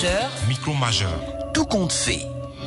majeur. Micro majeur. Tout compte fait.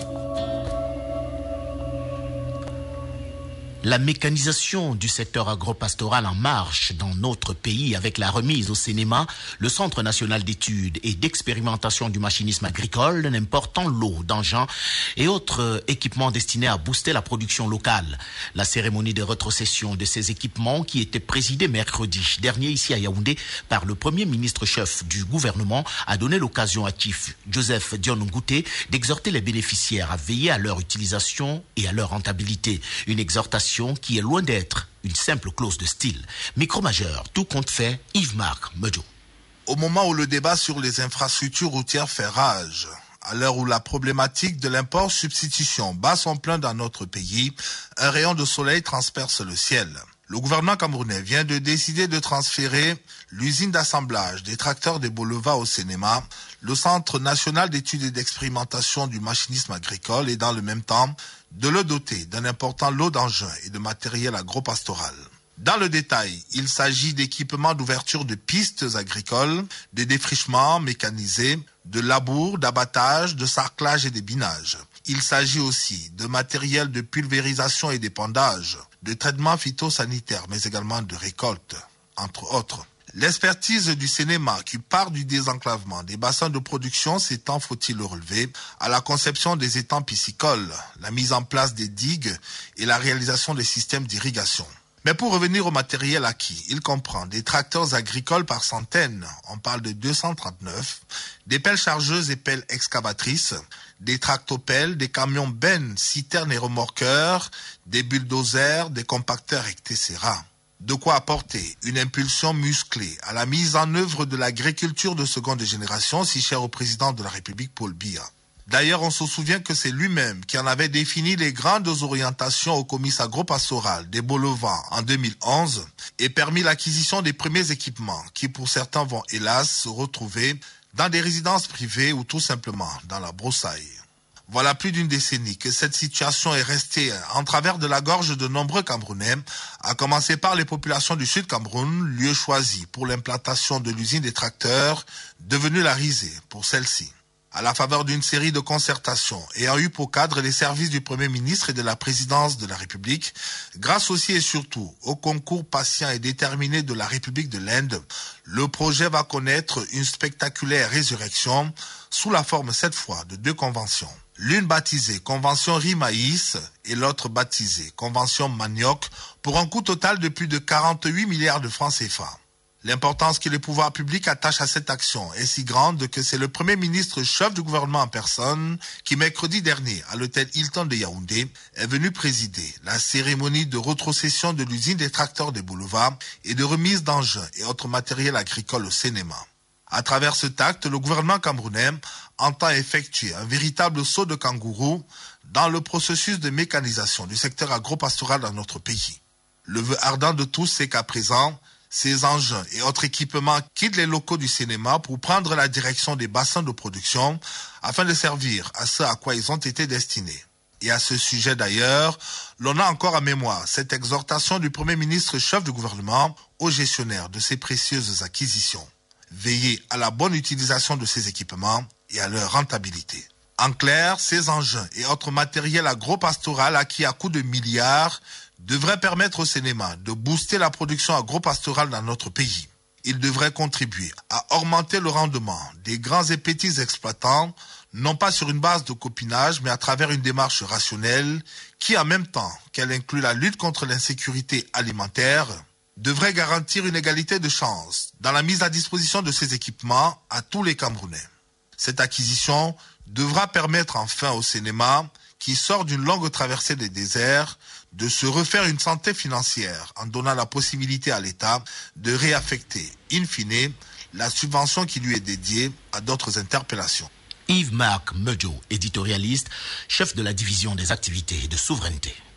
La mécanisation du secteur agropastoral en marche dans notre pays avec la remise au CNEMA, le Centre national d'études et d'expérimentation du machinisme agricole, d'un important lot d'engins et autres équipements destinés à booster la production locale. La cérémonie de rétrocession de ces équipements qui était présidée mercredi dernier ici à Yaoundé par le premier ministre-chef du gouvernement a donné l'occasion à Chief Joseph Dion Ngouté d'exhorter les bénéficiaires à veiller à leur utilisation et à leur rentabilité. Une exhortation qui est loin d'être une simple clause de style. Micro-majeur, tout compte fait, Yves-Marc Medjo. Au moment où le débat sur les infrastructures routières fait rage, à l'heure où la problématique de l'import-substitution bat son plein dans notre pays, un rayon de soleil transperce le ciel. Le gouvernement camerounais vient de décider de transférer l'usine d'assemblage des tracteurs des Bolova au CNEMA, le Centre national d'études et d'expérimentation du machinisme agricole, et dans le même temps, de le doter d'un important lot d'engins et de matériel agropastoral. Dans le détail, il s'agit d'équipements d'ouverture de pistes agricoles, de défrichements mécanisés, de labour, d'abattage, de sarclage et de binage. Il s'agit aussi de matériel de pulvérisation et d'épandage, de traitement phytosanitaire, mais également de récolte, entre autres. L'expertise du CNEMA qui part du désenclavement des bassins de production s'étend, faut-il le relever, à la conception des étangs piscicoles, la mise en place des digues et la réalisation des systèmes d'irrigation. Mais pour revenir au matériel acquis, il comprend des tracteurs agricoles par centaines, on parle de 239, des pelles chargeuses et pelles excavatrices, des tractopelles, des camions bennes, citernes et remorqueurs, des bulldozers, des compacteurs, etc. De quoi apporter une impulsion musclée à la mise en œuvre de l'agriculture de seconde génération si chère au président de la République Paul Biya. D'ailleurs, on se souvient que c'est lui-même qui en avait défini les grandes orientations au comice agropastoral des Bolova en 2011 et permis l'acquisition des premiers équipements qui pour certains vont hélas se retrouver dans des résidences privées ou tout simplement dans la broussaille. Voilà plus d'une décennie que cette situation est restée en travers de la gorge de nombreux Camerounais, à commencer par les populations du Sud Cameroun, lieu choisi pour l'implantation de l'usine des tracteurs, devenue la risée pour celle-ci. À la faveur d'une série de concertations ayant eu pour cadre les services du Premier ministre et de la Présidence de la République, grâce aussi et surtout au concours patient et déterminé de la République de l'Inde, le projet va connaître une spectaculaire résurrection sous la forme cette fois de 2 conventions. L'une baptisée Convention riz-maïs et l'autre baptisée Convention manioc pour un coût total de plus de 48 milliards de francs CFA. L'importance que les pouvoirs publics attachent à cette action est si grande que c'est le Premier ministre chef du gouvernement en personne qui, mercredi dernier, à l'hôtel Hilton de Yaoundé, est venu présider la cérémonie de rétrocession de l'usine des tracteurs des Bolova et de remise d'engins et autres matériels agricoles au CNEMA. À travers cet acte, le gouvernement camerounais entend effectuer un véritable saut de kangourou dans le processus de mécanisation du secteur agropastoral dans notre pays. Le vœu ardent de tous, c'est qu'à présent, ces engins et autres équipements quittent les locaux du CNEMA pour prendre la direction des bassins de production afin de servir à ce à quoi ils ont été destinés. Et à ce sujet d'ailleurs, l'on a encore à mémoire cette exhortation du Premier ministre chef du gouvernement aux gestionnaires de ces précieuses acquisitions. Veiller à la bonne utilisation de ces équipements et à leur rentabilité. En clair, ces engins et autres matériels agropastoral acquis à coût de milliards devraient permettre au CNEMA de booster la production agropastorale dans notre pays. Ils devraient contribuer à augmenter le rendement des grands et petits exploitants, non pas sur une base de copinage, mais à travers une démarche rationnelle qui, en même temps qu'elle inclut la lutte contre l'insécurité alimentaire, devrait garantir une égalité de chance dans la mise à disposition de ces équipements à tous les Camerounais. Cette acquisition devra permettre enfin au CNEMA, qui sort d'une longue traversée des déserts, de se refaire une santé financière en donnant la possibilité à l'État de réaffecter, in fine, la subvention qui lui est dédiée à d'autres interpellations. Yves-Marc Medjo, éditorialiste, chef de la division des activités de souveraineté.